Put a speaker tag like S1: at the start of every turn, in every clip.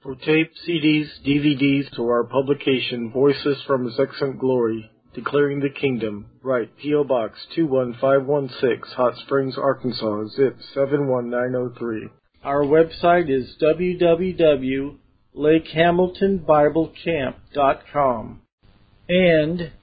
S1: For tape, CDs, DVDs, or our publication, Voices from His Excellent Glory, Declaring the Kingdom, write P.O. Box 21516, Hot Springs, Arkansas, zip 71903. Our website is www.lakehamiltonbiblecamp.com and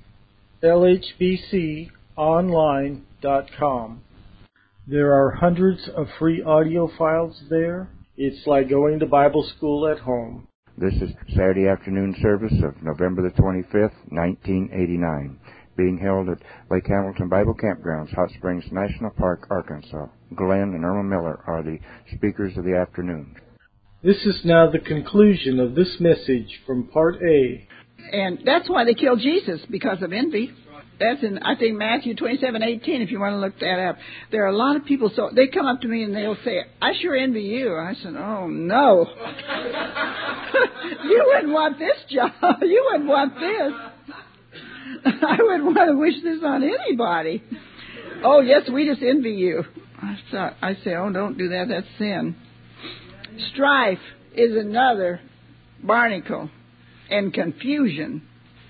S1: lhbconline.com. There are hundreds of free audio files there. It's like going to Bible school at home.
S2: This is Saturday afternoon service of November the 25th, 1989, being held at Lake Hamilton Bible Campgrounds, Hot Springs National Park, Arkansas. Glenn and Irma Miller are the speakers of the afternoon.
S1: This is now the conclusion of this message from Part A.
S3: And that's why they killed Jesus, because of envy. That's in, I think, Matthew 27:18, if you want to look that up. There are a lot of people, so they come up to me and they'll say, I sure envy you. I said, oh, no. You wouldn't want this job. You wouldn't want this. I wouldn't want to wish this on anybody. Oh, yes, we just envy you. I say, oh, don't do that. That's sin. Strife is another barnacle. And confusion.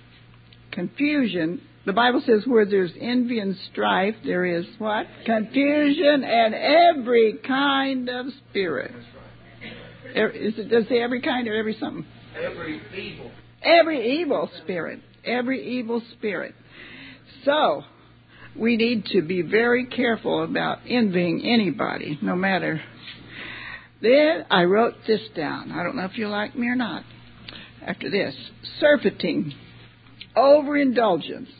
S3: Confusion. The Bible says where there's envy and strife, there is what? Confusion and every kind of spirit. Does it say every kind or every something?
S1: Every evil.
S3: Every evil spirit. Every evil spirit. So, we need to be very careful about envying anybody, no matter. Then I wrote this down. I don't know if you like me or not. After this, surfeiting, overindulgence,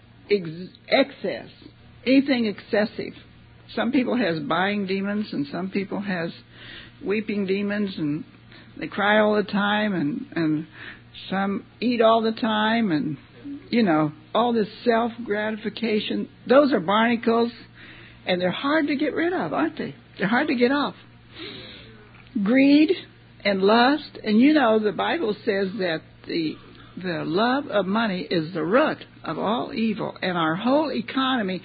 S3: excess, anything excessive. Some people has buying demons, and some people has weeping demons, and they cry all the time, and some eat all the time, and, you know, all this self-gratification. Those are barnacles, and they're hard to get rid of, aren't they? They're hard to get off. Greed and lust, and you know, the Bible says that the love of money is the root of all evil, and our whole economy.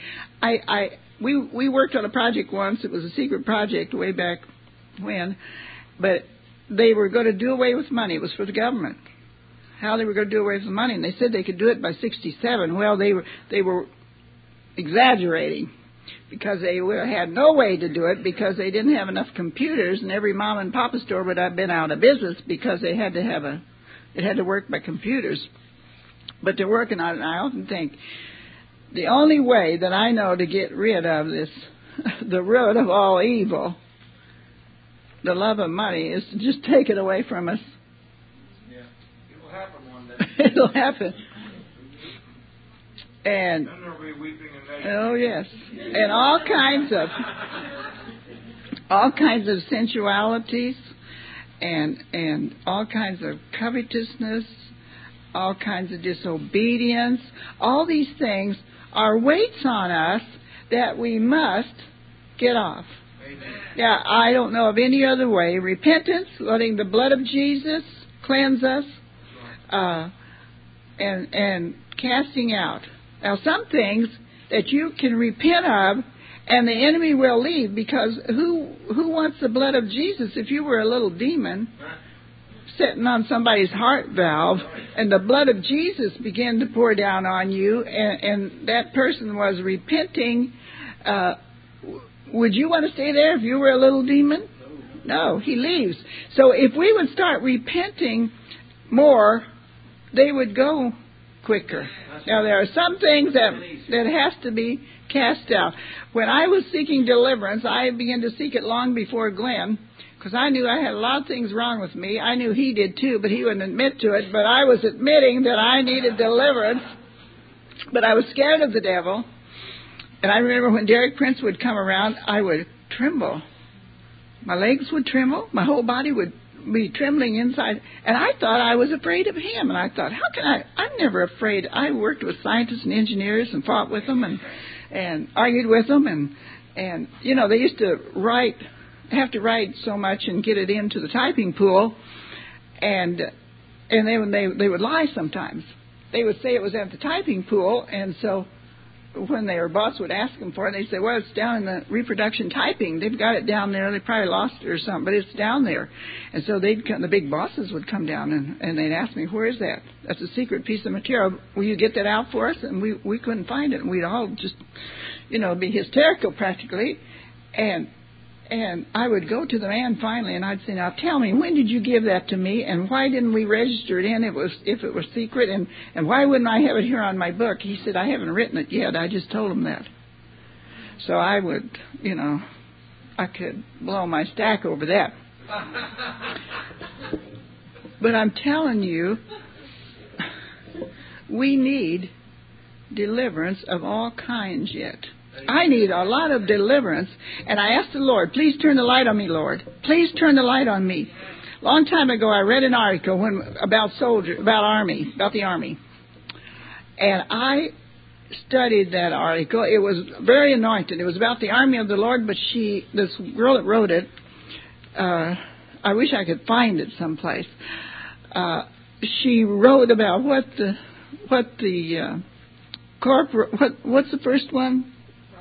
S3: We worked on a project once. It was a secret project way back when, but they were going to do away with money. It was for the government. How they were going to do away with the money, and they said they could do it by '67. Well, they were exaggerating, because they had no way to do it, because they didn't have enough computers, and every mom and pop store would have been out of business because they had to have it had to work by computers. But they're working on it, and I often think the only way that I know to get rid of this, the root of all evil, the love of money, is to just take it away from us.
S1: Yeah, it will happen one day.
S3: It'll happen. And
S1: then there'll be weeping and gnashing.
S3: Oh yes, and all kinds of sensualities, and all kinds of covetousness, all kinds of disobedience. All these things are weights on us that we must get off.
S1: Amen.
S3: Yeah, I don't know of any other way. Repentance, letting the blood of Jesus cleanse us, and casting out. Now, some things that you can repent of, and the enemy will leave, because who wants the blood of Jesus? If you were a little demon sitting on somebody's heart valve, and the blood of Jesus began to pour down on you, and that person was repenting, would you want to stay there if you were a little demon? No, he leaves. So if we would start repenting more, they would go quicker. Now, there are some things that has to be cast out. When I was seeking deliverance, I began to seek it long before Glenn, because I knew I had a lot of things wrong with me. I knew he did too, but he wouldn't admit to it. But I was admitting that I needed deliverance, but I was scared of the devil. And I remember when Derek Prince would come around, I would tremble. My legs would tremble. My whole body would be trembling inside. And I thought I was afraid of him. And I thought, how can I'm never afraid. I worked with scientists and engineers and fought with them and argued with them. And you know, they used to have to write so much and get it into the typing pool. And they would lie sometimes. They would say it was at the typing pool. And so when their boss would ask them for it, they'd say, well, it's down in the reproduction typing. They've got it down there. They probably lost it or something, but it's down there. And so the big bosses would come down and they'd ask me, where is that? That's a secret piece of material. Will you get that out for us? And we couldn't find it. And we'd all just, be hysterical practically. And I would go to the man finally, and I'd say, now tell me, when did you give that to me, and why didn't we register it in if it was secret, and why wouldn't I have it here on my book? He said, I haven't written it yet. I just told him that. So I would, I could blow my stack over that. But I'm telling you, we need deliverance of all kinds yet. I need a lot of deliverance, and I asked the Lord, please turn the light on me, Lord. Please turn the light on me. Long time ago, I read an article about the Army. And I studied that article. It was very anointed. It was about the Army of the Lord, but this girl that wrote it, I wish I could find it someplace. She wrote about what's the first one?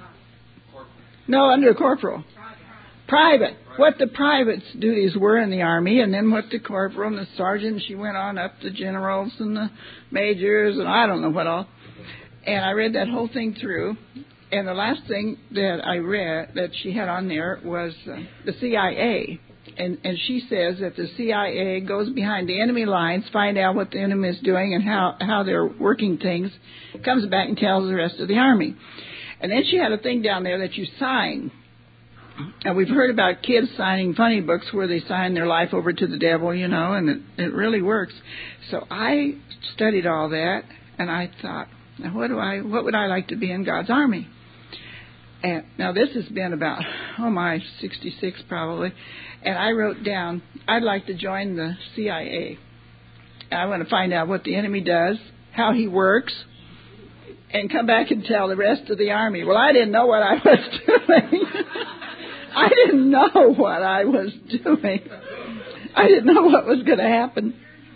S3: No, under corporal. Private. What the private's duties were in the Army, and then what the corporal and the sergeant, she went on up the generals and the majors, and I don't know what all. And I read that whole thing through, and the last thing that I read that she had on there was the CIA. And she says that the CIA goes behind the enemy lines, find out what the enemy is doing and how they're working things, comes back and tells the rest of the Army. And then she had a thing down there that you sign. And we've heard about kids signing funny books where they sign their life over to the devil, and it really works. So I studied all that, and I thought, now what would I like to be in God's Army? And now this has been about, 66 probably. And I wrote down, I'd like to join the CIA. I want to find out what the enemy does, how he works, and come back and tell the rest of the Army. Well, I didn't know what I was doing. I didn't know what I was doing. I didn't know what was going to happen.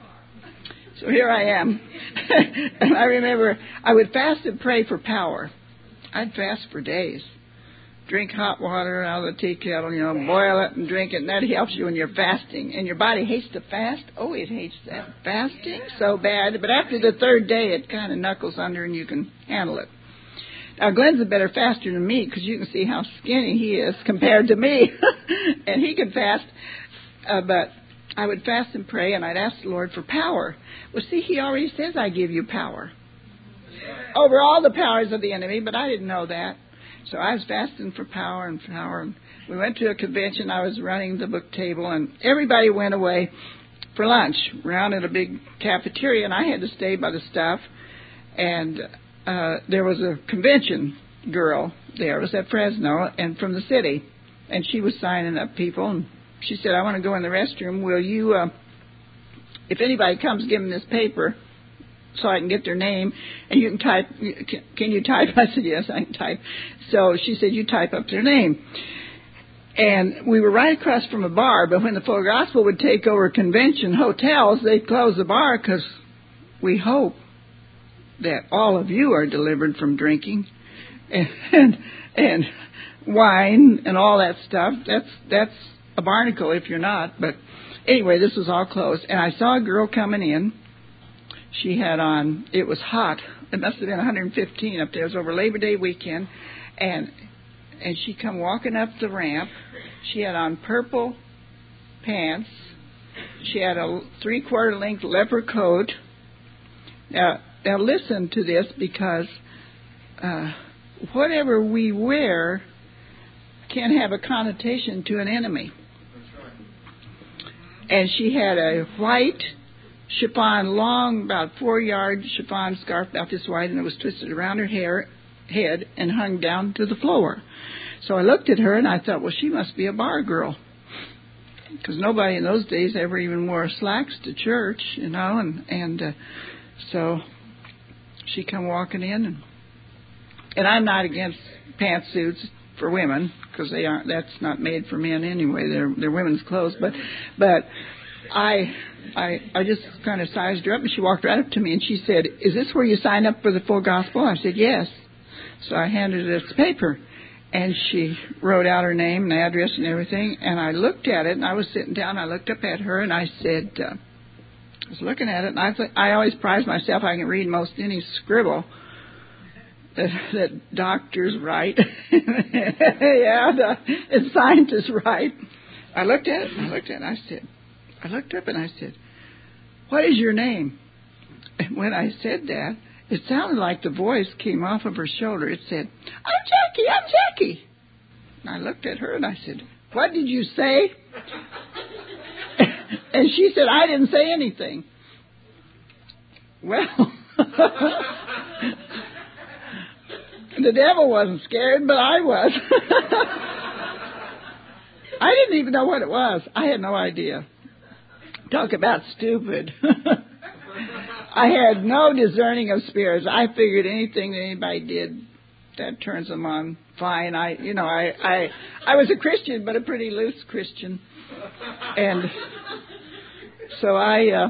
S3: So here I am. And I remember I would fast and pray for power. I'd fast for days. Drink hot water out of the tea kettle, boil it and drink it, and that helps you when you're fasting. And your body hates to fast. Oh, it hates that fasting so bad. But after the third day, it kind of knuckles under and you can handle it. Now, Glenn's a better faster than me because you can see how skinny he is compared to me. And he can fast. But I would fast and pray, and I'd ask the Lord for power. Well, see, he already says I give you power over all the powers of the enemy, but I didn't know that. So I was fasting for power and power. And we went to a convention. I was running the book table, and everybody went away for lunch around at a big cafeteria, and I had to stay by the stuff. And there was a convention girl there. It was at Fresno and from the city, and she was signing up people. And she said, I want to go in the restroom. Will you, if anybody comes, give them this paper so I can get their name, and you can type. Can you type? I said, yes, I can type. So she said, you type up their name. And we were right across from a bar, but when the full gospel would take over convention hotels, they'd close the bar because we hope that all of you are delivered from drinking and wine and all that stuff. That's a barnacle if you're not. But anyway, this was all closed. And I saw a girl coming in. She had on, it was hot. It must have been 115 up there. It was over Labor Day weekend. And she come walking up the ramp. She had on purple pants. She had a 3/4 length leopard coat. Now listen to this, because whatever we wear can have a connotation to an enemy. And she had a white chiffon, long, about 4-yard chiffon scarf, about this wide, and it was twisted around her head and hung down to the floor. So I looked at her and I thought, well, she must be a bar girl, because nobody in those days ever even wore slacks to church, and so she come walking in, and I'm not against pantsuits for women, because they aren't. That's not made for men anyway. They're women's clothes. But I just kind of sized her up, and she walked right up to me and she said, "Is this where you sign up for the full gospel?" I said, "Yes." So I handed her this paper, and she wrote out her name and address and everything, and I looked at it, and I was sitting down, I looked up at her, and I said, I was looking at it, and I always prize myself, I can read most any scribble that doctors write, and scientists write. I looked at it, and I looked up and I said, what is your name? And when I said that, it sounded like the voice came off of her shoulder. It said, I'm Jackie. And I looked at her and I said, what did you say? And she said, I didn't say anything. Well, the devil wasn't scared, but I was. I didn't even know what it was. I had no idea. Talk about stupid. I had no discerning of spirits. I figured anything that anybody did that turns them on, fine. I was a Christian, but a pretty loose Christian. And so I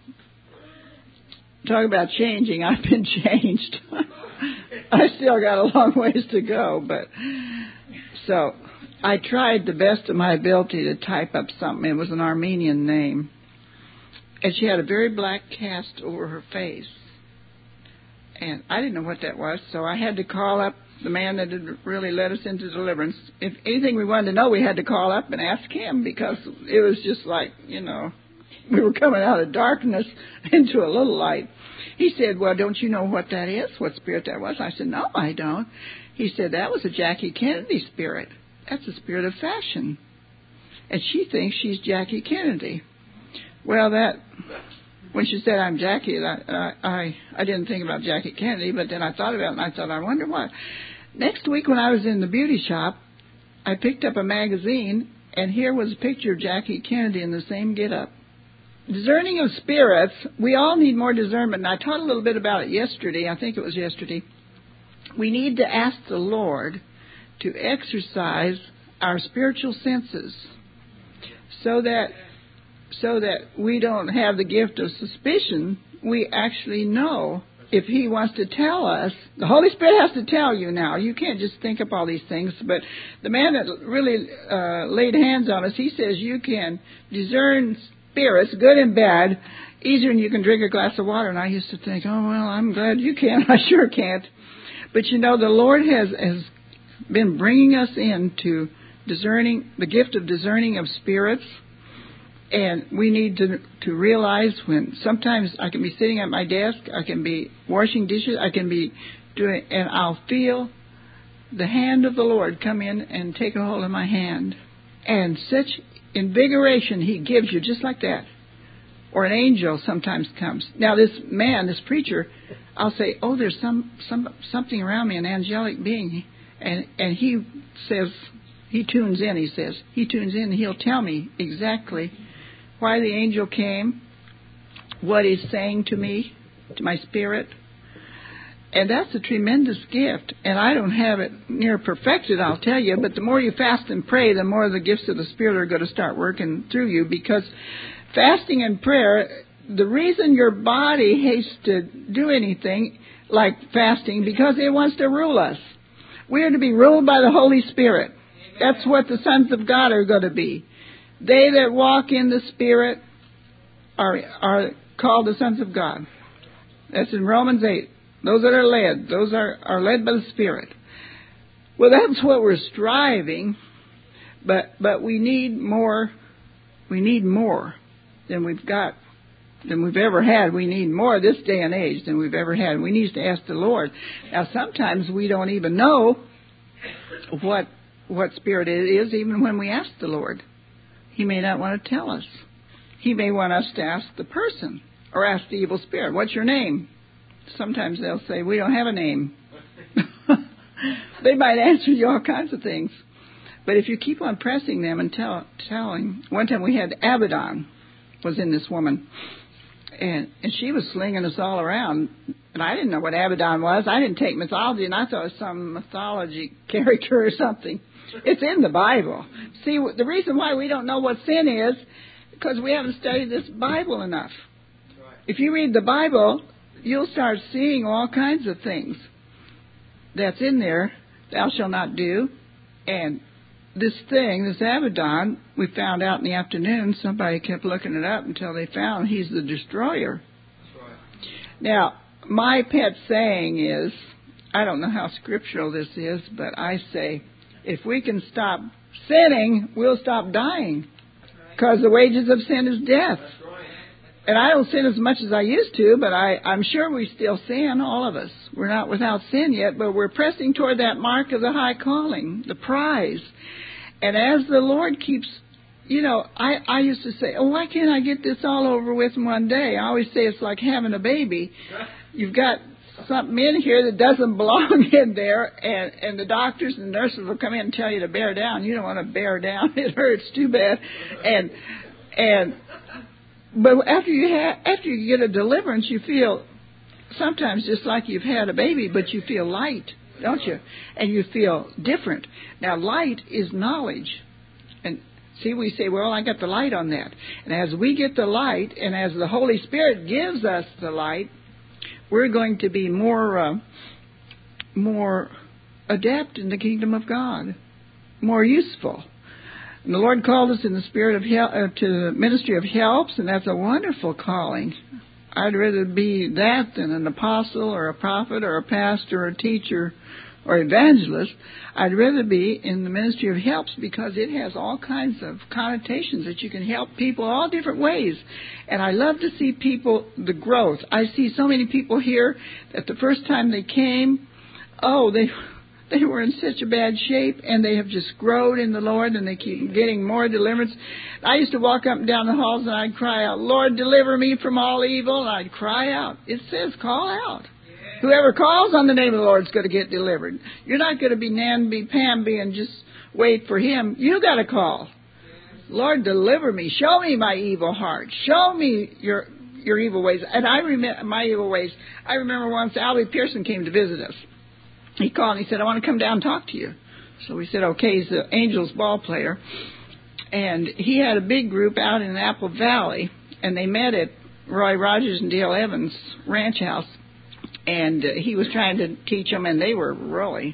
S3: talk about changing. I've been changed. I still got a long ways to go, but so I tried the best of my ability to type up something. It was an Armenian name. And she had a very black cast over her face. And I didn't know what that was, so I had to call up the man that had really led us into deliverance. If anything we wanted to know, we had to call up and ask him, because it was just like, we were coming out of darkness into a little light. He said, well, don't you know what that is, what spirit that was? I said, no, I don't. He said, that was a Jackie Kennedy spirit. That's the spirit of fashion. And she thinks she's Jackie Kennedy. Well, when she said I'm Jackie, I didn't think about Jackie Kennedy, but then I thought about it, and I thought, I wonder what. Next week when I was in the beauty shop, I picked up a magazine, and here was a picture of Jackie Kennedy in the same get-up. Discerning of spirits, we all need more discernment, and I taught a little bit about it yesterday. I think it was yesterday. We need to ask the Lord to exercise our spiritual senses so that we don't have the gift of suspicion. We actually know if He wants to tell us. The Holy Spirit has to tell you now. You can't just think up all these things. But the man that really laid hands on us, he says you can discern spirits, good and bad, easier than you can drink a glass of water. And I used to think, oh, well, I'm glad you can. I sure can't. But the Lord has been bringing us into discerning, the gift of discerning of spirits. And we need to realize when sometimes I can be sitting at my desk, I can be washing dishes, I can be doing, and I'll feel the hand of the Lord come in and take a hold of my hand. And such invigoration He gives you just like that. Or an angel sometimes comes. Now this man, this preacher, I'll say, oh, there's something around me, an angelic being. And he says, he tunes in, and he'll tell me exactly why the angel came, what he's saying to me, to my spirit. And that's a tremendous gift. And I don't have it near perfected, I'll tell you, but the more you fast and pray, the more the gifts of the Spirit are going to start working through you, because fasting and prayer, the reason your body hates to do anything like fasting, because it wants to rule us. We are to be ruled by the Holy Spirit. That's what the sons of God are going to be. They that walk in the Spirit are called the sons of God. That's in Romans 8. Those that are led, those are led by the Spirit. Well, that's what we're striving, but we need more. We need more than we've got, than we've ever had. We need more this day and age than we've ever had. We need to ask the Lord. Now, sometimes we don't even know what spirit it is, even when we ask the Lord. He may not want to tell us. He may want us to ask the person or ask the evil spirit, what's your name? Sometimes they'll say, we don't have a name. They might answer you all kinds of things. But if you keep on pressing them and telling, one time we had Abaddon was in this woman, and she was slinging us all around, and I didn't know what Abaddon was. I didn't take mythology, and I thought it was some mythology character or something. It's in the Bible. See, the reason why we don't know what sin is, because we haven't studied this Bible enough. If you read the Bible, you'll start seeing all kinds of things that's in there, thou shalt not do. And this thing, this Abaddon, we found out in the afternoon, somebody kept looking it up until they found he's the destroyer.
S4: That's right.
S3: Now, my pet saying is, I don't know how scriptural this is, but I say, if we can stop sinning, we'll stop dying. Because the wages of sin is death.
S4: That's right.
S3: And I don't sin as much as I used to, but I'm sure we still sin, all of us. We're not without sin yet, but we're pressing toward that mark of the high calling, the prize. And as the Lord keeps, I used to say, oh, why can't I get this all over with in one day? I always say it's like having a baby. You've got something in here that doesn't belong in there, and the doctors and nurses will come in and tell you to bear down. You don't want to bear down. It hurts too bad. But after you get a deliverance, you feel sometimes just like you've had a baby, but you feel light, don't you? And you feel different. Now, light is knowledge. And see, we say, well, I got the light on that. And as we get the light, and as the Holy Spirit gives us the light, we're going to be more adept in the kingdom of God, more useful. And the Lord called us in the spirit of to the ministry of helps, and that's a wonderful calling. I'd rather be that than an apostle or a prophet or a pastor or a teacher or evangelist. I'd rather be in the ministry of helps because it has all kinds of connotations that you can help people all different ways. And I love to see people, the growth. I see so many people here that the first time they came, they were in such a bad shape, and they have just grown in the Lord, and they keep getting more deliverance. I used to walk up and down the halls, and I'd cry out, Lord, deliver me from all evil. And I'd cry out. It says, call out. Yeah. Whoever calls on the name of the Lord is going to get delivered. You're not going to be namby-pamby and just wait for him. You got to call. Lord, deliver me. Show me my evil heart. Show me your evil ways. And I remember my evil ways. I remember once Albie Pearson came to visit us. He called and he said, I want to come down and talk to you. So we said, okay, he's the Angels ball player. And he had a big group out in Apple Valley, and they met at Roy Rogers and Dale Evans' ranch house. And he was trying to teach them, and they were really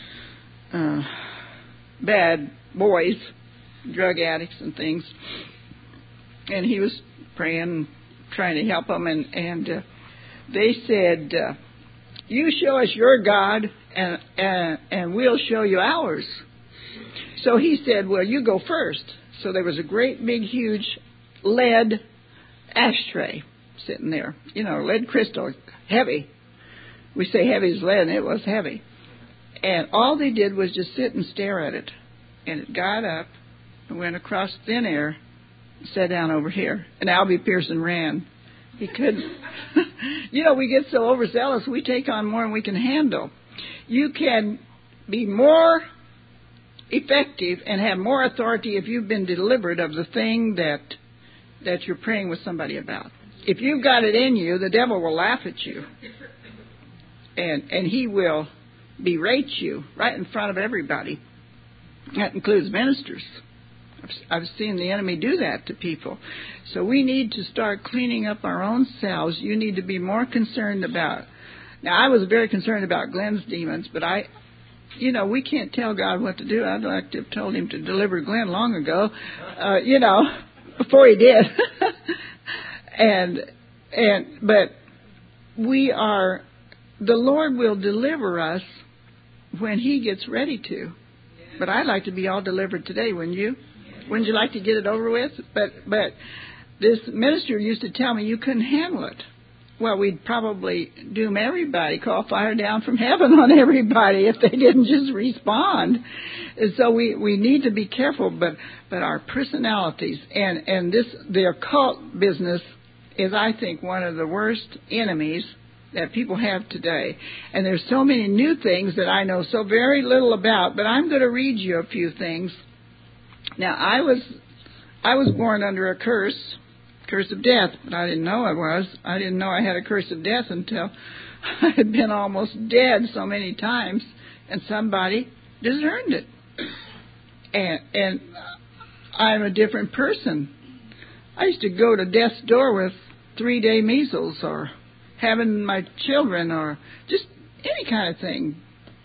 S3: bad boys, drug addicts and things. And he was praying, trying to help them, and they said, you show us your God, and we'll show you ours. So he said, well, you go first. So there was a great big huge lead ashtray sitting there. Lead crystal, heavy. We say heavy as lead, and it was heavy. And all they did was just sit and stare at it. And it got up and went across thin air and sat down over here. And Albie Pearson ran. He couldn't. We get so overzealous, we take on more than we can handle. You can be more effective and have more authority if you've been delivered of the thing that you're praying with somebody about. If you've got it in you, the devil will laugh at you. And he will berate you right in front of everybody. That includes ministers. I've seen the enemy do that to people. So we need to start cleaning up our own selves. You need to be more concerned about. Now, I was very concerned about Glenn's demons, but we can't tell God what to do. I'd like to have told him to deliver Glenn long ago, before he did. But the Lord will deliver us when he gets ready to. But I'd like to be all delivered today, wouldn't you? Wouldn't you like to get it over with? But this minister used to tell me you couldn't handle it. Well, we'd probably doom everybody, call fire down from heaven on everybody if they didn't just respond. And so we need to be careful, but our personalities and the occult business is, I think, one of the worst enemies that people have today. And there's so many new things that I know so very little about, but I'm going to read you a few things. Now, I was born under a curse of death, but I didn't know I was. I didn't know I had a curse of death until I had been almost dead so many times, and somebody discerned it. And I'm a different person. I used to go to death's door with 3-day measles or having my children or just any kind of thing.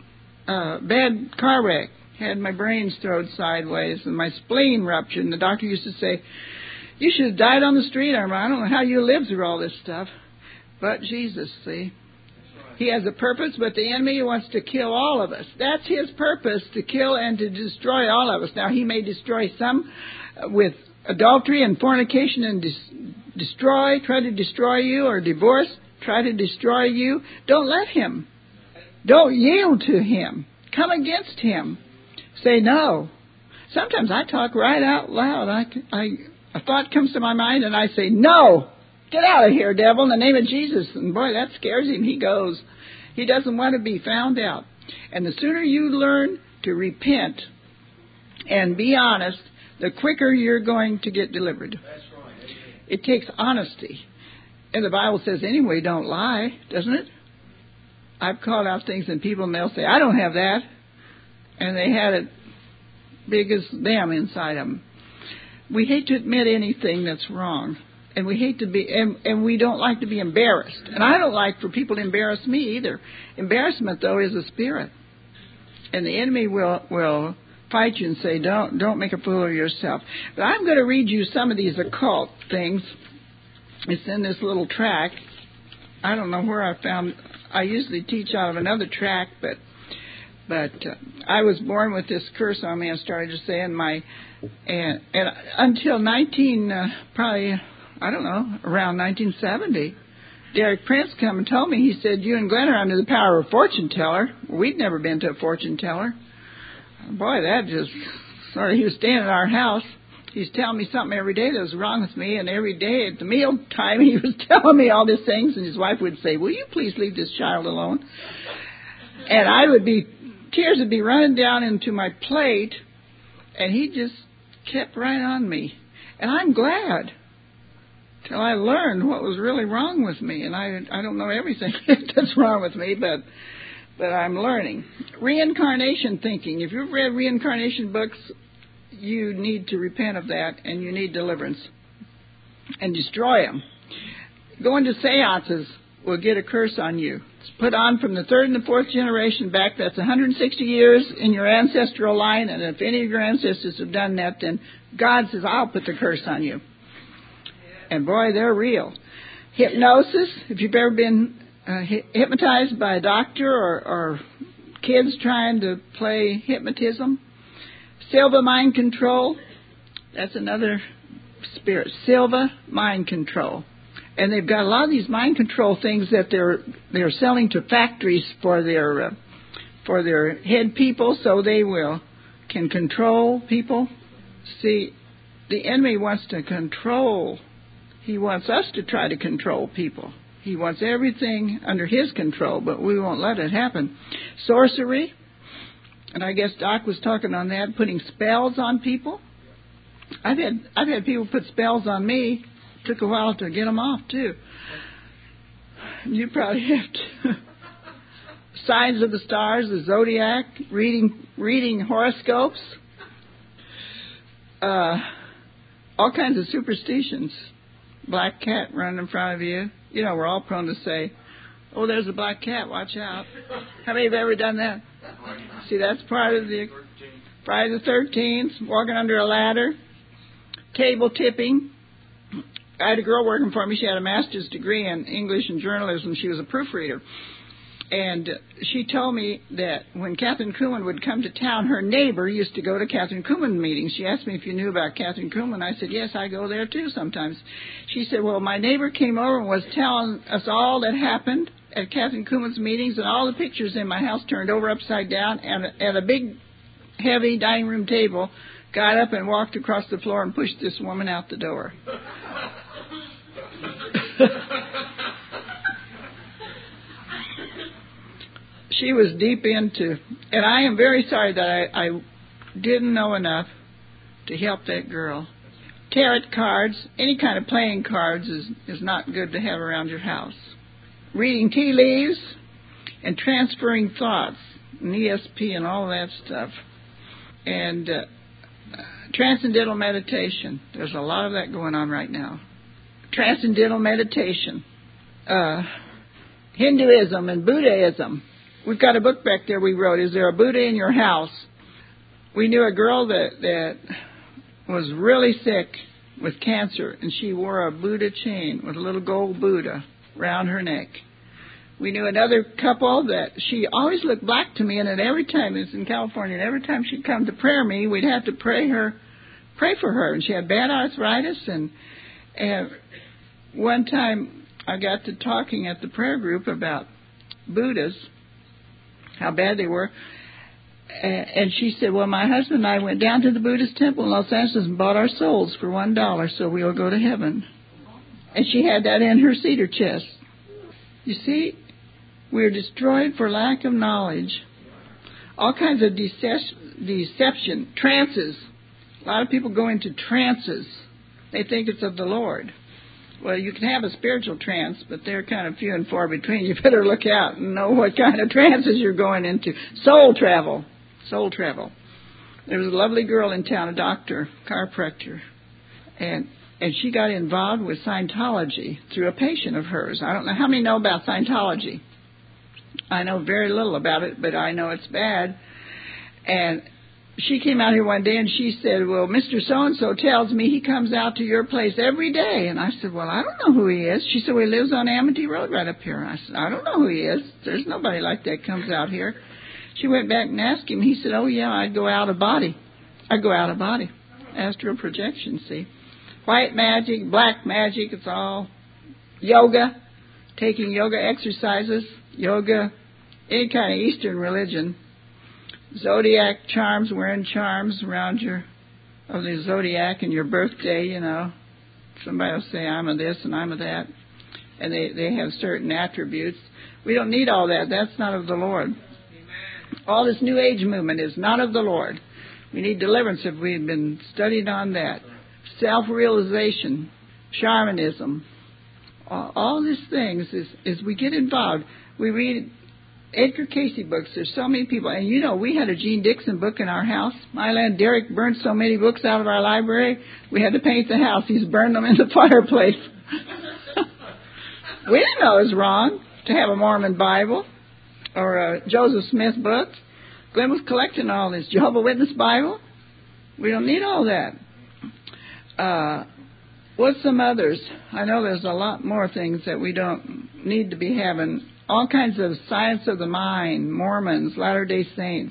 S3: bad car wreck. Had my brains thrown sideways and my spleen ruptured. And the doctor used to say, you should have died on the street. I don't know how you lived through all this stuff. But Jesus, see, He has a purpose, but the enemy wants to kill all of us. That's his purpose, to kill and to destroy all of us. Now, he may destroy some with adultery and fornication and try to destroy you, or divorce, try to destroy you. Don't let him. Don't yield to him. Come against him. Say no. Sometimes I talk right out loud. A thought comes to my mind and I say, no, get out of here, devil, in the name of Jesus. And boy, that scares him. He goes. He doesn't want to be found out. And the sooner you learn to repent and be honest, the quicker you're going to get delivered. That's right. It takes honesty. And the Bible says, anyway, don't lie, doesn't it? I've called out things and people, and they'll say, I don't have that. And they had it big as them inside them. We hate to admit anything that's wrong. And we hate to be, and we don't like to be embarrassed. And I don't like for people to embarrass me either. Embarrassment, though, is a spirit. And the enemy will fight you and say, don't make a fool of yourself. But I'm going to read you some of these occult things. It's in this little tract. I don't know where I found. I usually teach out of another tract, but I was born with this curse on me. I started to say, and until around 1970, Derek Prince come and told me. He said, you and Glenn are under the power of a fortune teller. We'd never been to a fortune teller. Boy, that just sort of, he was staying at our house. He's telling me something every day that was wrong with me, and every day at the meal time he was telling me all these things, and his wife would say, will you please leave this child alone? And tears would be running down into my plate, and he just kept right on me. And I'm glad, till I learned what was really wrong with me. And I don't know everything that's wrong with me, but I'm learning. Reincarnation thinking. If you've read reincarnation books, you need to repent of that, and you need deliverance. And destroy them. Going to seances will get a curse on you. It's put on from the third and the fourth generation back. That's 160 years in your ancestral line, and if any of your ancestors have done that, then God says, I'll put the curse on you. And boy, they're real. Hypnosis, if you've ever been hypnotized by a doctor or kids trying to play hypnotism. Silva mind control, that's another spirit. Silva mind control. And they've got a lot of these mind control things that they're selling to factories for their head people, so they can control people. See, the enemy wants to control. He wants us to try to control people. He wants everything under his control, but we won't let it happen. Sorcery, and I guess Doc was talking on that, putting spells on people. I've had people put spells on me. It took a while to get them off too. You probably have to. Signs of the stars, the zodiac, reading horoscopes, all kinds of superstitions. Black cat running in front of you. You know, we're all prone to say, oh, there's a black cat, watch out. How many have ever done that? See, that's part of the Friday the 13th, walking under a ladder, table tipping. I had a girl working for me. She had a master's degree in English and journalism. She was a proofreader. And she told me that when Catherine Kuhlman would come to town, her neighbor used to go to Catherine Kuhlman meetings. She asked me if you knew about Catherine Kuhlman. I said, yes, I go there too sometimes. She said, well, my neighbor came over and was telling us all that happened at Catherine Kuhlman's meetings, and all the pictures in my house turned over upside down, and a big, heavy dining room table got up and walked across the floor and pushed this woman out the door. She was deep into, and I am very sorry that I didn't know enough to help that girl. Tarot cards, any kind of playing cards is not good to have around your house. Reading tea leaves and transferring thoughts, and ESP and all that stuff. And transcendental meditation. There's a lot of that going on right now. Transcendental meditation. Hinduism and Buddhism we've got a book back there we wrote, Is There a Buddha in Your House? We knew a girl that was really sick with cancer, and she wore a Buddha chain with a little gold Buddha around her neck. We knew another couple that she always looked black to me, and at every time, it was in California, and every time she'd come to prayer meeting, we'd have to pray for her. And she had bad arthritis, and one time I got to talking at the prayer group about Buddhas, how bad they were, and she said, well, my husband and I went down to the Buddhist temple in Los Angeles and bought our souls for $1 so we'll go to heaven. And she had that in her cedar chest. You see, we're destroyed for lack of knowledge. All kinds of deception, trances. A lot of people go into trances. They think it's of the Lord. Well, you can have a spiritual trance, but they're kind of few and far between. You better look out and know what kind of trances you're going into. Soul travel. Soul travel. There was a lovely girl in town, a doctor, chiropractor, and she got involved with Scientology through a patient of hers. I don't know how many know about Scientology. I know very little about it, but I know it's bad. And she came out here one day and she said, well, Mr. So-and-so tells me he comes out to your place every day. And I said, well, I don't know who he is. She said, well, he lives on Amity Road right up here. I said, I don't know who he is. There's nobody like that comes out here. She went back and asked him. He said, oh, yeah, I'd go out of body. I'd go out of body. Astral projection, see. White magic, black magic, it's all yoga, taking yoga exercises, yoga, any kind of Eastern religion. Zodiac charms, wearing charms around of the zodiac and your birthday, you know. Somebody will say, I'm a this and I'm a that. And they have certain attributes. We don't need all that. That's not of the Lord. All this New Age movement is not of the Lord. We need deliverance if we had been studied on that. Self-realization, shamanism, all these things is we get involved. We read Edgar Casey books. There's so many people. And you know, we had a Gene Dixon book in our house. Mylan Derrick burned so many books out of our library, we had to paint the house. He's burned them in the fireplace. We didn't know it was wrong to have a Mormon Bible or a Joseph Smith book. Glenn was collecting all this. Jehovah's Witness Bible. We don't need all that. What's some others? I know there's a lot more things that we don't need to be having. All kinds of science of the mind, Mormons, Latter-day Saints.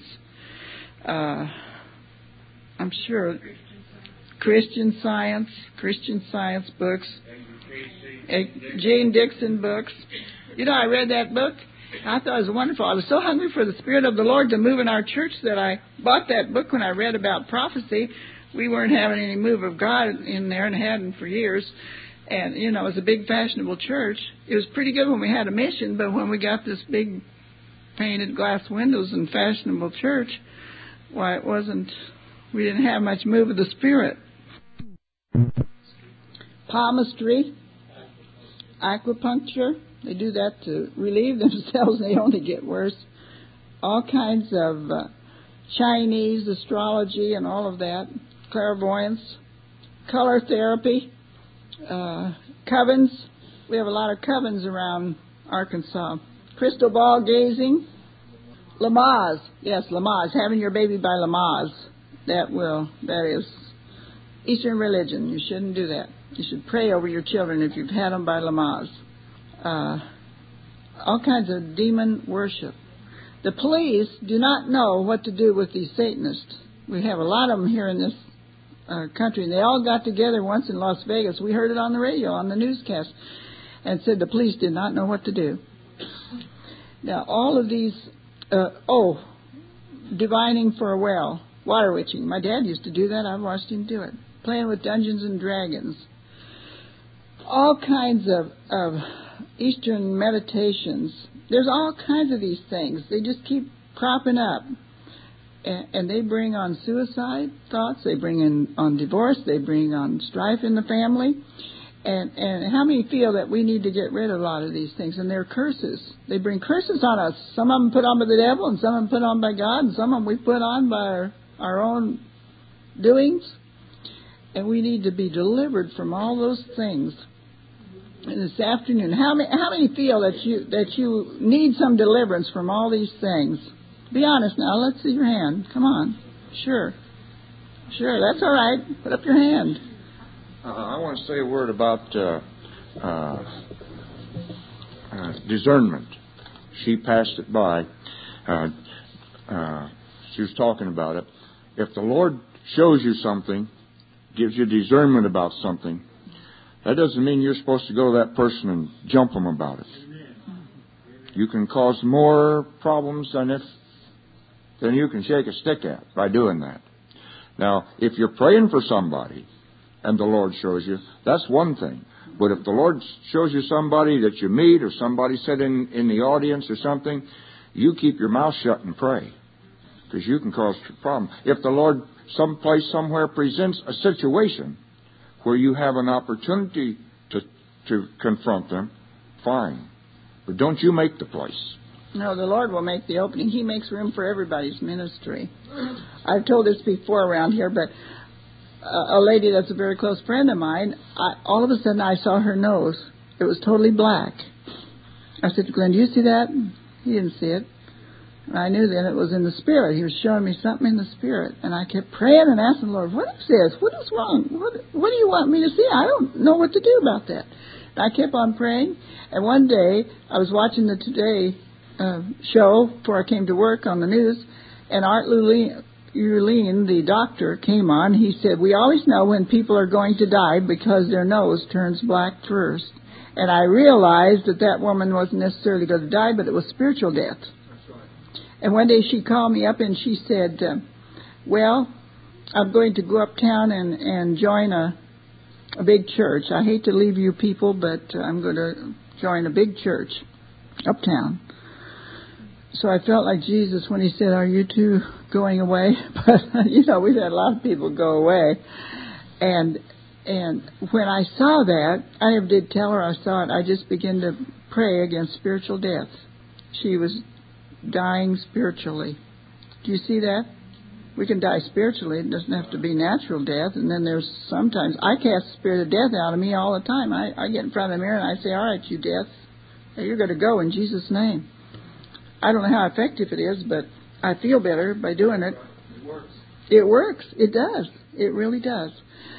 S3: I'm sure Christian Science books, Jane Dixon books. You know, I read that book. I thought it was wonderful. I was so hungry for the Spirit of the Lord to move in our church that I bought that book when I read about prophecy. We weren't having any move of God in there and hadn't for years. And, you know, it was a big fashionable church. It was pretty good when we had a mission, but when we got this big painted glass windows and fashionable church, why, we didn't have much move of the Spirit. Palmistry, acupuncture, they do that to relieve themselves, and they only get worse. All kinds of Chinese astrology and all of that, clairvoyance, color therapy, covens. We have a lot of covens around Arkansas. Crystal ball gazing. Lamaze. Yes, Lamaze. Having your baby by Lamaze. That is Eastern religion. You shouldn't do that. You should pray over your children if you've had them by Lamaze. All kinds of demon worship. The police do not know what to do with these Satanists. We have a lot of them here in this country, and they all got together once in Las Vegas. We heard it on the radio, on the newscast, and said the police did not know what to do. Now, all of these, divining for a well, water witching. My dad used to do that. I've watched him do it. Playing with Dungeons and Dragons. All kinds of Eastern meditations. There's all kinds of these things. They just keep cropping up. And they bring on suicide thoughts. They bring on divorce. They bring on strife in the family. And how many feel that we need to get rid of a lot of these things? And they're curses. They bring curses on us. Some of them put on by the devil, and some of them put on by God, and some of them we put on by our own doings. And we need to be delivered from all those things. this afternoon, how many feel that you need some deliverance from all these things? Be honest now. Let's see your hand. Come on. Sure. That's all right. Put up your hand.
S2: I want to say a word about discernment. She passed it by. She was talking about it. If the Lord shows you something, gives you discernment about something, that doesn't mean you're supposed to go to that person and jump them about it. You can cause more problems than you can shake a stick at by doing that. Now, if you're praying for somebody and the Lord shows you, that's one thing. But if the Lord shows you somebody that you meet or somebody sitting in the audience or something, you keep your mouth shut and pray, because you can cause a problem. If the Lord someplace, somewhere presents a situation where you have an opportunity to confront them, fine. But don't you make the place.
S3: No, the Lord will make the opening. He makes room for everybody's ministry. I've told this before around here, but a lady that's a very close friend of mine, all of a sudden I saw her nose. It was totally black. I said to Glenn, do you see that? He didn't see it. And I knew then it was in the Spirit. He was showing me something in the Spirit. And I kept praying and asking the Lord, what is this? What is wrong? What do you want me to see? I don't know what to do about that. And I kept on praying. And one day, I was watching the Today show before I came to work on the news, and Art Lulene, the doctor, came on. He said, we always know when people are going to die because their nose turns black first. And I realized that woman wasn't necessarily going to die, but it was spiritual death. And one day she called me up and she said, well, I'm going to go uptown and join a big church. I hate to leave you people, but I'm going to join a big church uptown. So I felt like Jesus when he said, are you two going away? But, we've had a lot of people go away. And when I saw that, I never did tell her I saw it. I just began to pray against spiritual death. She was dying spiritually. Do you see that? We can die spiritually. It doesn't have to be natural death. And then there's sometimes, I cast the spirit of death out of me all the time. I get in front of the mirror and I say, all right, you death, you're going to go in Jesus' name. I don't know how effective it is, but I feel better by doing it. It works. It does. It really does.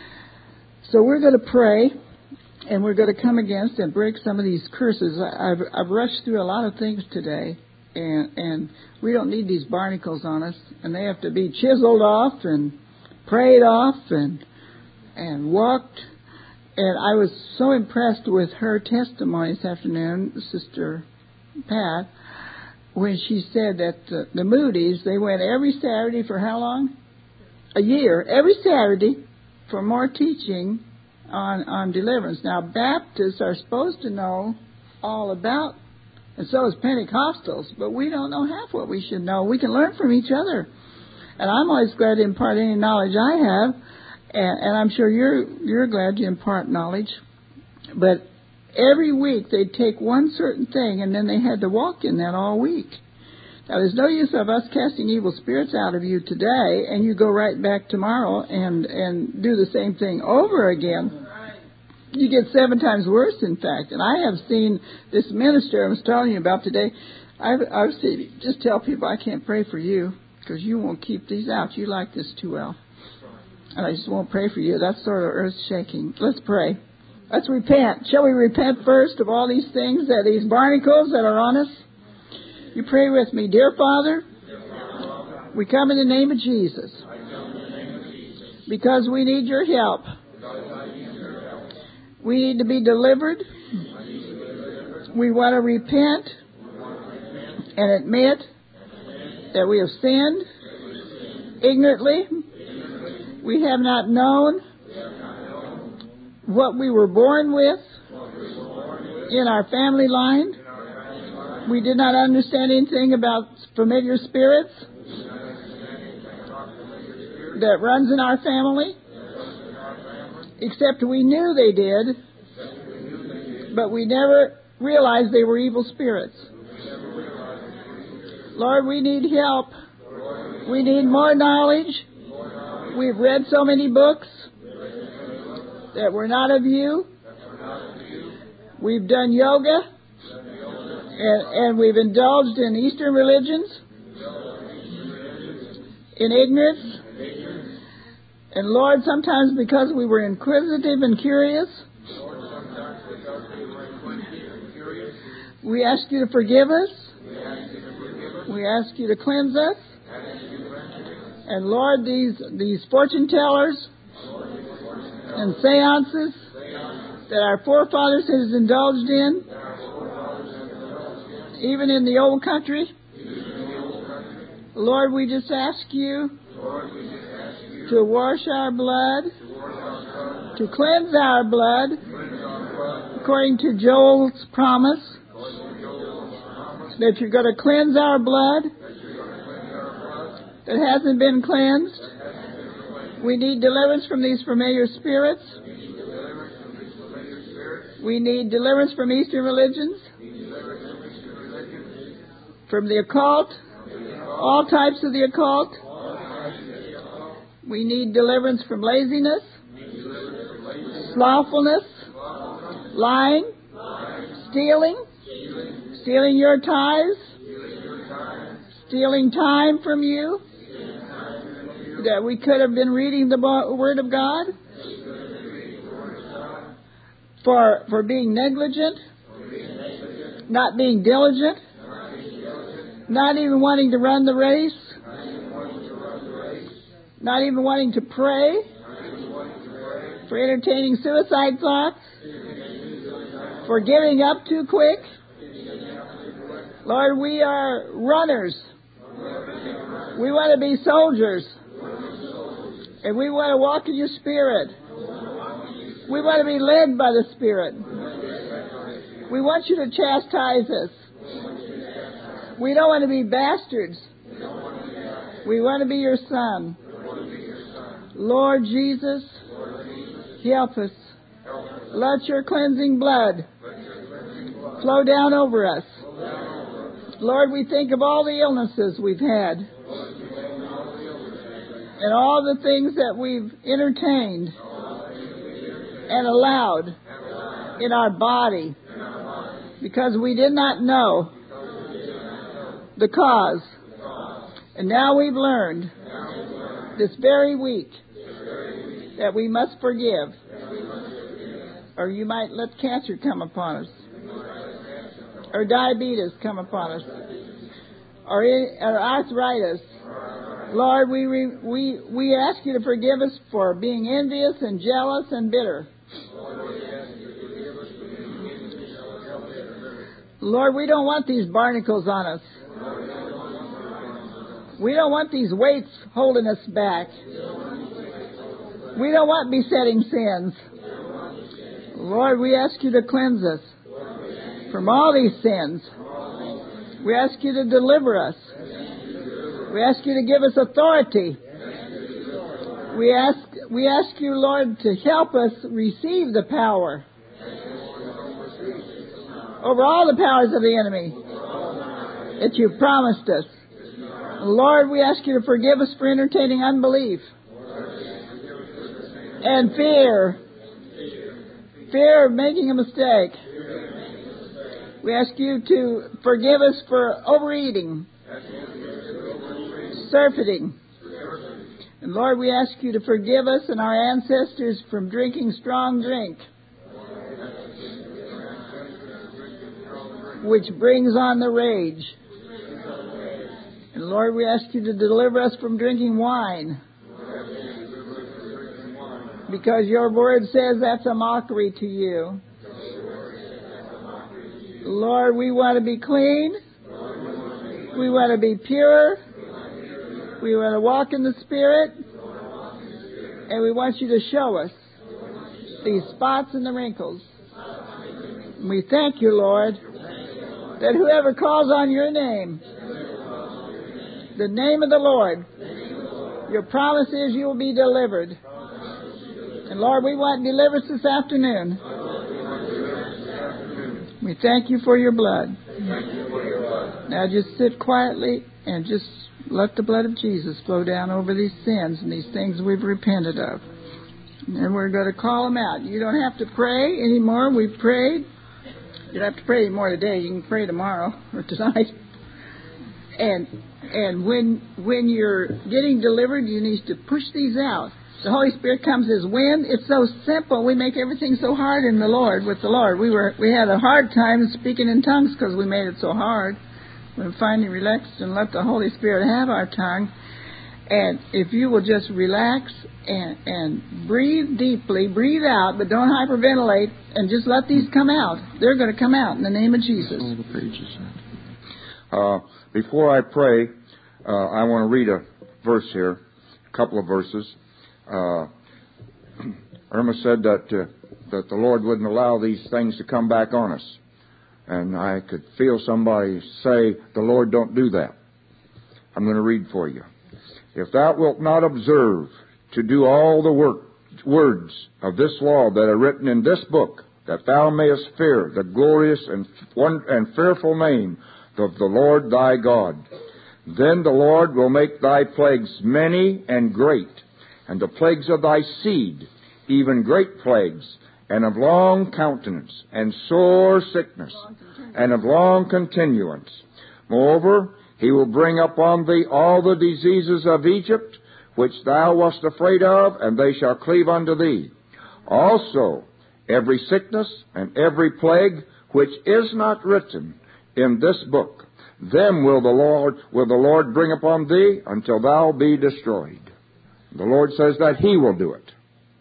S3: So we're going to pray, and we're going to come against and break some of these curses. I've rushed through a lot of things today, and we don't need these barnacles on us, and they have to be chiseled off and prayed off and walked. And I was so impressed with her testimony this afternoon, Sister Pat, when she said that the Moody's, they went every Saturday for how long? A year. Every Saturday for more teaching on deliverance. Now, Baptists are supposed to know all about, and so is Pentecostals, but we don't know half what we should know. We can learn from each other. And I'm always glad to impart any knowledge I have, and I'm sure you're glad to impart knowledge. But every week they'd take one certain thing, and then they had to walk in that all week. Now, there's no use of us casting evil spirits out of you today, and you go right back tomorrow and do the same thing over again. You get 7 times worse, in fact. And I have seen this minister I was telling you about today. I've seen, just tell people I can't pray for you because you won't keep these out. You like this too well. And I just won't pray for you. That's sort of earth-shaking. Let's pray. Let's repent. Shall we repent first of all these things, these barnacles that are on us? You pray with me. Dear Father, we come in the name of Jesus because we need your help. We need to be delivered. We want to repent and admit that we have sinned ignorantly. We have not known what we were born with in our family line. We did not understand anything about familiar spirits that runs in our family, except we knew they did, but we never realized they were evil spirits. Lord, we need help. We need more knowledge. We've read so many books that were not of you. We've done yoga, and we've indulged in Eastern religions, in ignorance. And Lord, sometimes because we were inquisitive and curious, we ask you to forgive us. We ask you to cleanse us. And Lord, these fortune tellers and seances that our forefathers has indulged in, even in the old country, Lord, we just ask you to wash our blood, to cleanse our blood, according to Joel's promise, that you're going to cleanse our blood that hasn't been cleansed. We need deliverance from these familiar spirits. We need deliverance from Eastern religions, from the occult, all types of the occult. We need deliverance from laziness, slothfulness, lying, stealing your tithes, stealing time from you, that we could have been reading the Word of God, for being negligent, not being diligent, not even wanting to run the race, not even wanting to pray, for entertaining suicide thoughts, for giving up too quick. Lord, we are runners. We want to be soldiers. And we want to walk in your Spirit. We want to be led by the Spirit. We want you to chastise us. We don't want to be bastards. We want to be your son. Lord Jesus, help us. Let your cleansing blood flow down over us. Lord, we think of all the illnesses we've had and all the things that we've entertained and allowed in our body because we did not know the cause. And now we've learned this very week that we must forgive, or you might let cancer come upon us, or diabetes come upon us, or arthritis. Lord, we ask you to forgive us for being envious and jealous and bitter. Lord, we don't want these barnacles on us. We don't want these weights holding us back. We don't want besetting sins. Lord, we ask you to cleanse us from all these sins. We ask you to deliver us. We ask you to give us authority. We ask you, Lord, to help us receive the power over all the powers of the enemy that you've promised us. Lord, we ask you to forgive us for entertaining unbelief and fear of making a mistake. We ask you to forgive us for overeating, surfeiting. And Lord, we ask you to forgive us and our ancestors from drinking strong drink, which brings on the rage. And Lord, we ask you to deliver us from drinking wine, because your word says that's a mockery to you. Lord, we want to be clean. We want to be pure. We want to walk in the Spirit. And we want you to show us these spots and the wrinkles. And we thank you, Lord, that whoever calls on your name, the name of the Lord, your promise is you will be delivered. And Lord, we want deliverance this afternoon. We thank you for your blood. Now just sit quietly and just let the blood of Jesus flow down over these sins and these things we've repented of. And we're going to call them out. You don't have to pray anymore. We've prayed. You don't have to pray more today. You can pray tomorrow or tonight. And when you're getting delivered, you need to push these out. The Holy Spirit comes as wind. It's so simple. We make everything so hard in the Lord. With the Lord, we had a hard time speaking in tongues because we made it so hard. We finally relaxed and let the Holy Spirit have our tongue. And if you will just relax and breathe deeply, breathe out, but don't hyperventilate, and just let these come out. They're going to come out in the name of Jesus.
S4: All the pages. Before I pray, I want to read a verse here, a couple of verses. Irma said that the Lord wouldn't allow these things to come back on us. And I could feel somebody say, the Lord don't do that. I'm going to read for you. If thou wilt not observe to do all the words of this law that are written in this book, that thou mayest fear the glorious and fearful name of the Lord thy God, then the Lord will make thy plagues many and great, and the plagues of thy seed, even great plagues, and of long countenance, and sore sickness, and of long continuance. Moreover, he will bring upon thee all the diseases of Egypt, which thou wast afraid of, and they shall cleave unto thee. Also, every sickness and every plague which is not written in this book, them will the Lord bring upon thee until thou be destroyed. The Lord says that He will do it.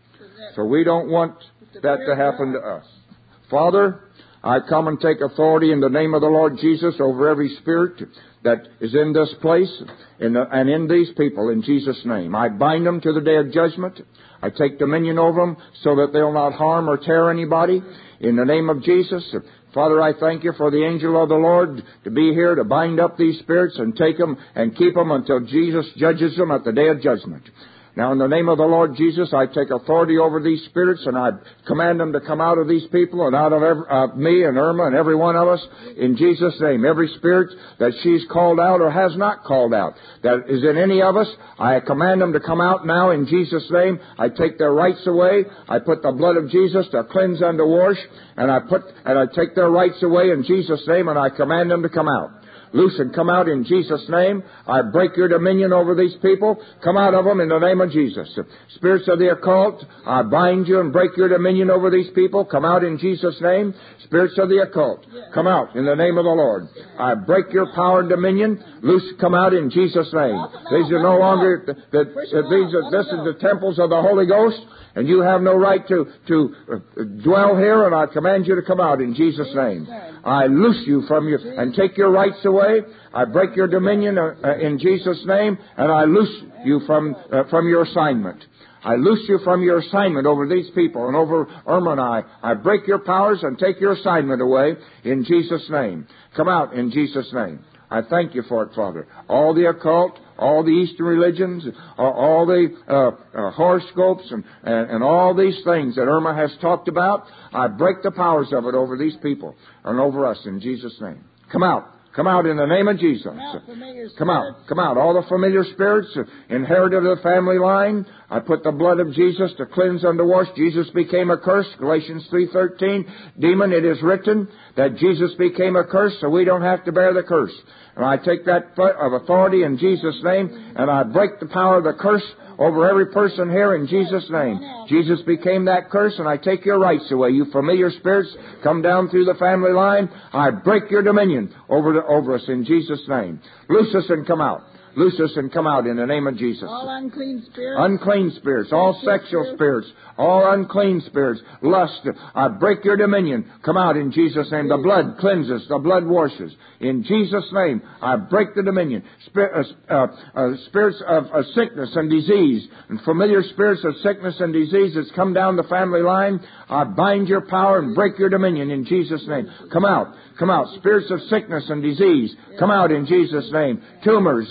S4: So we don't want that to happen to us. Father, I come and take authority in the name of the Lord Jesus over every spirit that is in this place and in these people in Jesus' name. I bind them to the day of judgment. I take dominion over them so that they'll not harm or tear anybody. In the name of Jesus, Father, I thank you for the angel of the Lord to be here to bind up these spirits and take them and keep them until Jesus judges them at the day of judgment. Now, in the name of the Lord Jesus, I take authority over these spirits, and I command them to come out of these people and out of me and Irma and every one of us in Jesus' name. Every spirit that she's called out or has not called out that is in any of us, I command them to come out now in Jesus' name. I take their rights away. I put the blood of Jesus to cleanse and to wash, and I take their rights away in Jesus' name, and I command them to come out. Loose and come out in Jesus' name. I break your dominion over these people. Come out of them in the name of Jesus. Spirits of the occult, I bind you and break your dominion over these people. Come out in Jesus' name. Spirits of the occult, come out in the name of the Lord. I break your power and dominion. Loose, come out in Jesus' name. These are no longer, this is the temples of the Holy Ghost. And you have no right to dwell here, and I command you to come out in Jesus' name. I loose you from your, and take your rights away. I break your dominion in Jesus' name, and I loose you from your assignment. I loose you from your assignment over these people and over Irma and I. I break your powers and take your assignment away in Jesus' name. Come out in Jesus' name. I thank you for it, Father. All the occult, all the Eastern religions, all the horoscopes, and all these things that Irma has talked about, I break the powers of it over these people and over us in Jesus' name. Come out. Come out in the name of Jesus. Come out. Come out. All the familiar spirits inherited of the family line, I put the blood of Jesus to cleanse and to wash. Jesus became a curse. Galatians 3:13. Demon, it is written that Jesus became a curse so we don't have to bear the curse. And I take that of authority in Jesus' name, and I break the power of the curse over every person here in Jesus' name. Jesus became that curse, and I take your rights away. You familiar spirits, come down through the family line. I break your dominion over us in Jesus' name. Loose us and come out. Loose us and come out in the name of Jesus.
S3: All unclean spirits.
S4: Unclean spirits. All sexual spirits. All unclean spirits. Lust. I break your dominion. Come out in Jesus' name. The blood cleanses. The blood washes. In Jesus' name, I break the dominion. Spirits of sickness and disease, and familiar spirits of sickness and disease that's come down the family line, I bind your power and break your dominion in Jesus' name. Come out. Come out. Spirits of sickness and disease, come out in Jesus' name. Tumors,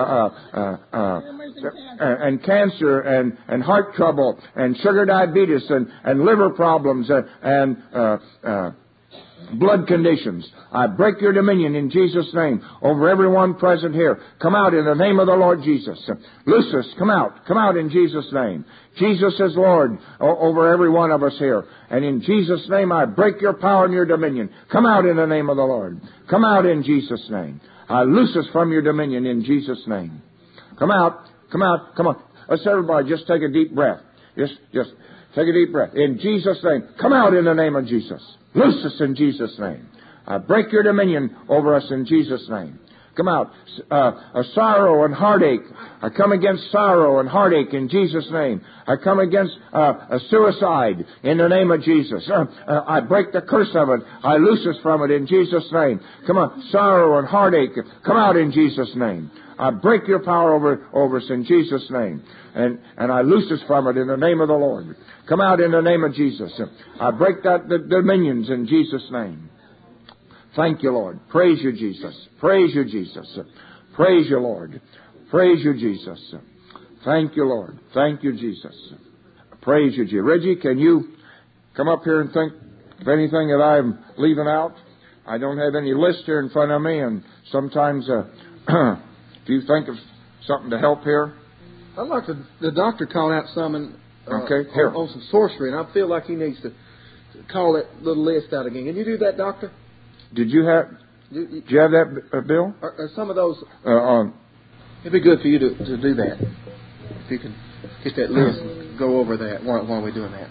S4: and cancer, and heart trouble, and sugar diabetes, and liver problems, and blood conditions. I break your dominion in Jesus' name over everyone present here. Come out in the name of the Lord Jesus. Lucius, come out. Come out in Jesus' name. Jesus is Lord over every one of us here. And in Jesus' name, I break your power and your dominion. Come out in the name of the Lord. Come out in Jesus' name. I loose us from your dominion in Jesus' name. Come out. Come out. Come on. Let's everybody just take a deep breath. Just take a deep breath. In Jesus' name. Come out in the name of Jesus. Loose us in Jesus' name. I break your dominion over us in Jesus' name. Come out. A sorrow and heartache. I come against sorrow and heartache in Jesus' name. I come against a suicide in the name of Jesus. I break the curse of it. I loose us from it in Jesus' name. Come on. Sorrow and heartache. Come out in Jesus' name. I break your power over us in Jesus' name. And I loose us from it in the name of the Lord. Come out in the name of Jesus. I break the dominions in Jesus' name. Thank you, Lord. Praise you, Jesus. Praise you, Jesus. Praise you, Lord. Praise you, Jesus. Thank you, Lord. Thank you, Jesus. Praise you, Jesus. Reggie, can you come up here and think of anything that I'm leaving out? I don't have any list here in front of me, and sometimes do you think of something to help here?
S5: I'd like the doctor call out some on some sorcery, and I feel like he needs to call that little list out again. Can you do that, doctor?
S4: Did you have that, Bill?
S5: Or some of those. It'd be good for you to do that. If you can get that list and go over that while we're doing that.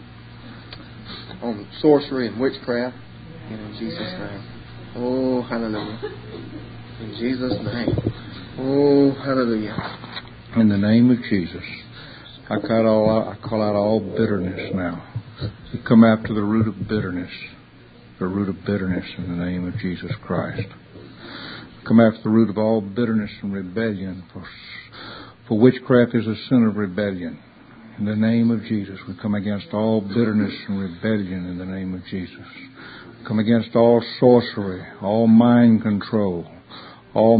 S5: On sorcery and witchcraft. In Jesus' name. Oh, hallelujah. In Jesus' name. Oh, hallelujah.
S6: In the name of Jesus, I call out all bitterness now. We come after the root of bitterness. The root of bitterness in the name of Jesus Christ. Come after the root of all bitterness and rebellion. For witchcraft is a sin of rebellion. In the name of Jesus, we come against all bitterness and rebellion in the name of Jesus. We come against all sorcery, all mind control, all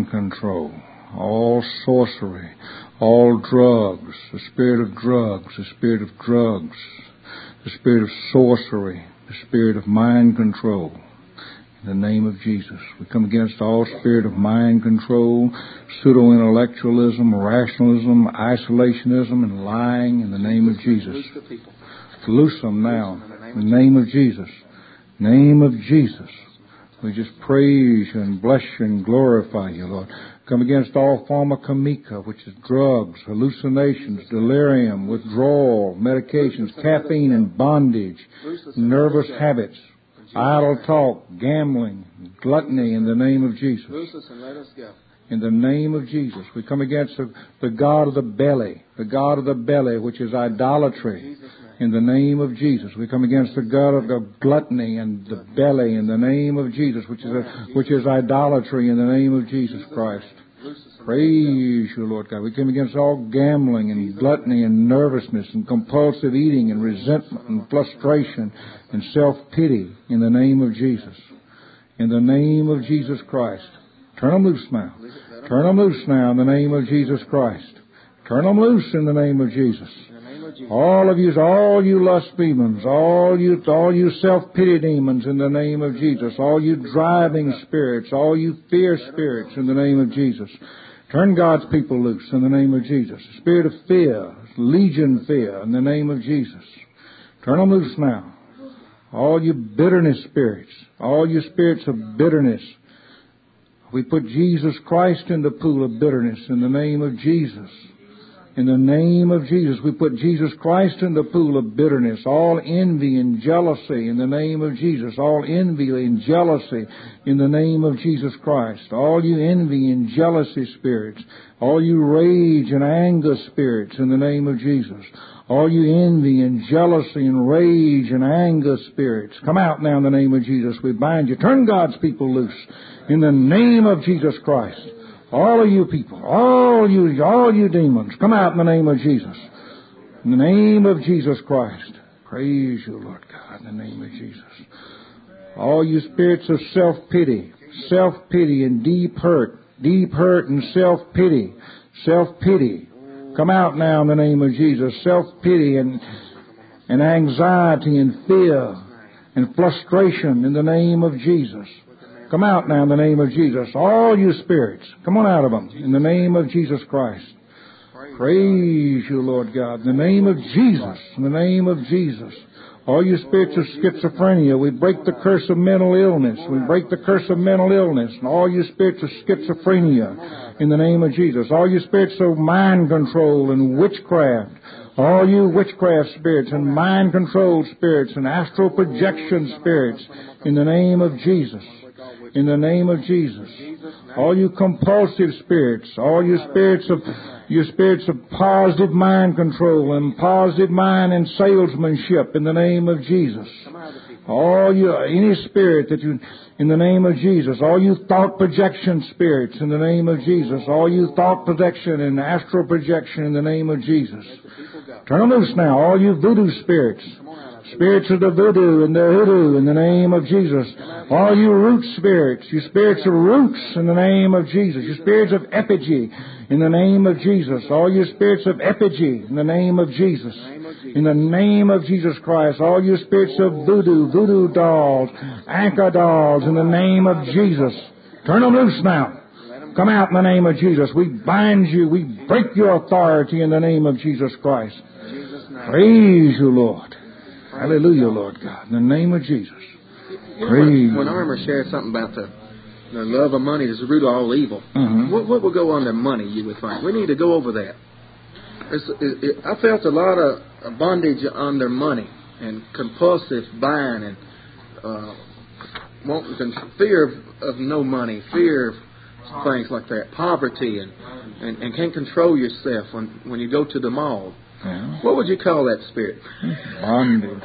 S6: sorcery, all drugs, the spirit of drugs, the spirit of sorcery, the spirit of mind control. In the name of Jesus, we come against all spirit of mind control, pseudo-intellectualism, rationalism, isolationism, and lying in the name of Jesus. Loose them now. In the name of Jesus. Name of Jesus. We just praise you and bless you and glorify you, Lord. Come against all pharmacomica, which is drugs, hallucinations, delirium, withdrawal, medications, caffeine and bondage, nervous habits, idle talk, gambling, gluttony in the name of Jesus. In the name of Jesus, we come against the god of the belly, which is idolatry. In the name of Jesus, we come against the god of the gluttony and the belly. In the name of Jesus, which is idolatry. In the name of Jesus Christ, praise you, Lord God. We come against all gambling and gluttony and nervousness and compulsive eating and resentment and frustration and self-pity. In the name of Jesus, in the name of Jesus Christ, turn them loose now. Turn them loose now in the name of Jesus Christ. Turn them loose in the name of Jesus. All of you, all you lust demons, all you self-pity demons in the name of Jesus, all you driving spirits, all you fear spirits in the name of Jesus. Turn God's people loose in the name of Jesus. Spirit of fear, legion fear in the name of Jesus. Turn them loose now. All you bitterness spirits, all you spirits of bitterness. We put Jesus Christ in the pool of bitterness in the name of Jesus. In the name of Jesus, we put Jesus Christ in the pool of bitterness. All envy and jealousy in the name of Jesus. All envy and jealousy in the name of Jesus Christ. All you envy and jealousy spirits. All you rage and anger spirits in the name of Jesus. All you envy and jealousy and rage and anger spirits, come out now in the name of Jesus. We bind you. Turn God's people loose in the name of Jesus Christ. All of you people, all you demons, come out in the name of Jesus. In the name of Jesus Christ. Praise you, Lord God, in the name of Jesus. All you spirits of self-pity and deep hurt and self-pity, come out now in the name of Jesus. Self-pity and anxiety and fear and frustration in the name of Jesus. Come out now in the name of Jesus. All you spirits, come on out of them in the name of Jesus Christ. Praise you, Lord God. In the name of Jesus. In the name of Jesus. All you spirits of schizophrenia, we break the curse of mental illness. We break the curse of mental illness. And all you spirits of schizophrenia, in the name of Jesus. All you spirits of mind control and witchcraft. All you witchcraft spirits and mind control spirits and astral projection spirits, in the name of Jesus. In the name of Jesus. All you compulsive spirits, all you spirits of positive mind control and positive mind and salesmanship, in the name of Jesus. All you, any spirit that you, in the name of Jesus. All you thought projection spirits, in the name of Jesus. All you thought projection and astral projection, in the name of Jesus. Turn them loose now, all you voodoo spirits. Spirits of the voodoo and the hoodoo, in the name of Jesus. All you root spirits, you spirits of roots, in the name of Jesus. You spirits of effigy, in the name of Jesus. All you spirits of effigy, in the name of Jesus. In the name of Jesus Christ. All you spirits of voodoo dolls, anchor dolls, in the name of Jesus. Turn them loose now. Come out in the name of Jesus. We bind you. We break your authority in the name of Jesus Christ. Praise you, Lord. Hallelujah, Lord God. In the name of Jesus. Praise.
S5: When Armour shared something about the love of money is the root of all evil, what will go under money, you would think? We need to go over that. I felt a lot of bondage under money and compulsive buying and fear of no money, fear of things like that, poverty and can't control yourself when you go to the mall.
S6: Yeah.
S5: What would you call that spirit?
S6: Bondage.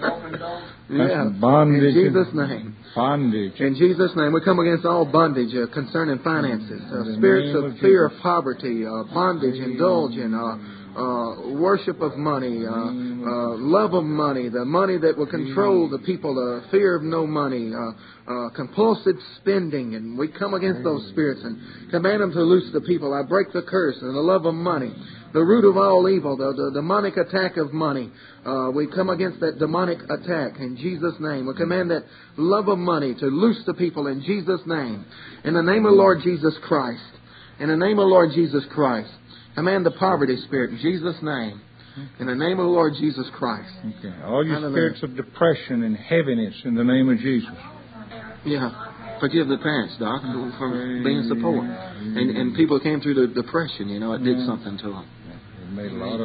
S5: Yeah.
S6: Bondage.
S5: In Jesus' name.
S6: Bondage.
S5: In Jesus' name, we come against all bondage concerning finances, spirits of fear of poverty, bondage, indulgence, worship of money, love of money, the money that will control the people, fear of no money, compulsive spending, and we come against those spirits and command them to loose the people. I break the curse and the love of money, the root of all evil, the demonic attack of money. We come against that demonic attack in Jesus' name. We command that love of money to loose the people in Jesus' name. In the name of Lord Jesus Christ. In the name of Lord Jesus Christ. Command the poverty spirit in Jesus' name. In the name of the Lord Jesus Christ.
S6: Okay. All you spirits of depression and heaviness, in the name of Jesus.
S5: Yeah. Forgive the parents, Doc, for being support. And people came through the depression, it did something to them.
S6: Made a lot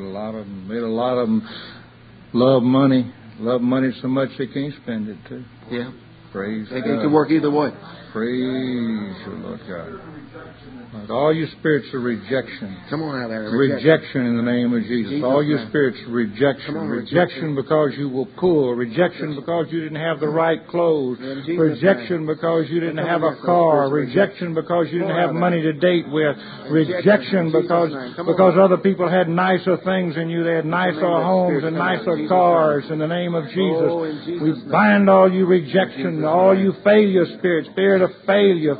S6: of them love money so much they can't spend it too.
S5: Yeah.
S6: Praise God.
S5: It can work either way.
S6: Praise you, Lord God. All you spirits of rejection.
S5: Come on out there.
S6: Rejection in the name of Jesus. All you spirits of rejection. Rejection because you were poor. Rejection because you didn't have the right clothes. Rejection because you didn't have a car. Rejection because you didn't have money to date with. Rejection because other people had nicer things than you. They had nicer homes and nicer cars. In the name of Jesus. We bind all you rejection, all you failure spirits, fear of failure.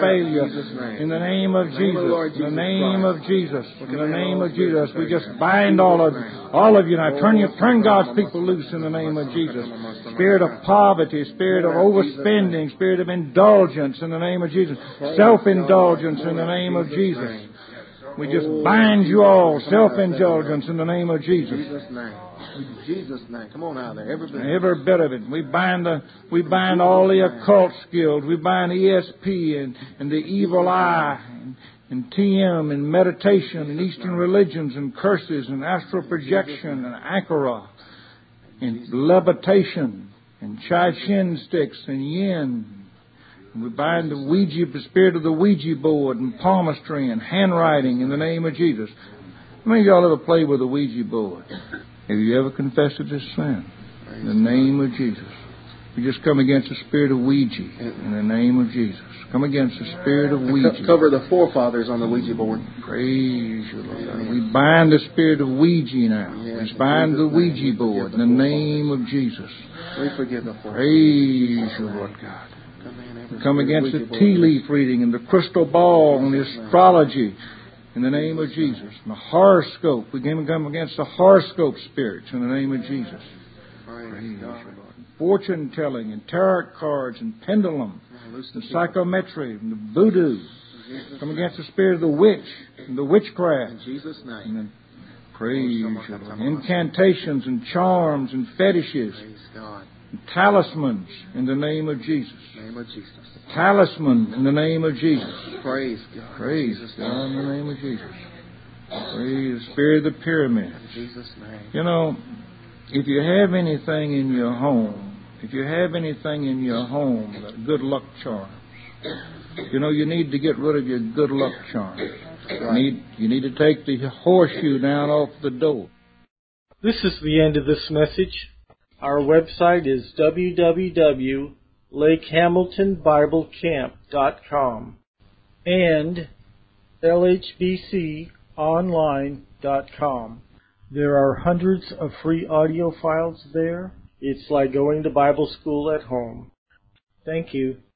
S6: In the name of Jesus. In the name of Jesus. In the name of Jesus. We just bind all of you now. Turn God's people loose in the name of Jesus. Spirit of poverty, spirit of overspending, spirit of indulgence in the name of Jesus. Self-indulgence in the name of Jesus. We just bind you all. Self-indulgence in the name of Jesus.
S5: In Jesus' name. Come on out there.
S6: Every bit of it. We bind all the occult skills. We bind ESP and the evil eye and TM and meditation and Eastern religions and curses and astral projection and Akara and levitation and Chai Shin sticks and yin. And we bind the spirit of the Ouija board and palmistry and handwriting in the name of Jesus. How many of y'all ever played with a Ouija board? Have you ever confessed it as sin? In the name of Jesus. We just come against the spirit of Ouija in the name of Jesus. Come against the spirit of Ouija.
S5: Cover the forefathers on the Ouija board.
S6: Praise you, Lord. We bind the spirit of Ouija now. We bind the Ouija board in the name of Jesus.
S5: We forgive the forefathers.
S6: Praise you, Lord God. We come against the tea leaf reading and the crystal ball and the astrology in the name of Jesus. And the horoscope. We come against the horoscope spirits in the name of Jesus. Praise you, Lord. fortune telling and tarot cards and pendulum and psychometry and the voodoo. Come against the spirit of the witch and the witchcraft.
S5: In Jesus' name.
S6: Praise you, Lord. Incantations and charms and fetishes.
S5: Praise God.
S6: And talismans in the name of Jesus.
S5: In the name of Jesus.
S6: Talisman in the name of Jesus.
S5: Praise God.
S6: Praise God in the name of Jesus. Praise the spirit of the pyramids.
S5: In Jesus' name.
S6: You know, if you have anything in your home, that good luck charms, you know, you need to get rid of your good luck charms.
S5: Right.
S6: You need to take the horseshoe down off the door.
S1: This is the end of this message. Our website is www.lakehamiltonbiblecamp.com and lhbconline.com. There are hundreds of free audio files there. It's like going to Bible school at home. Thank you.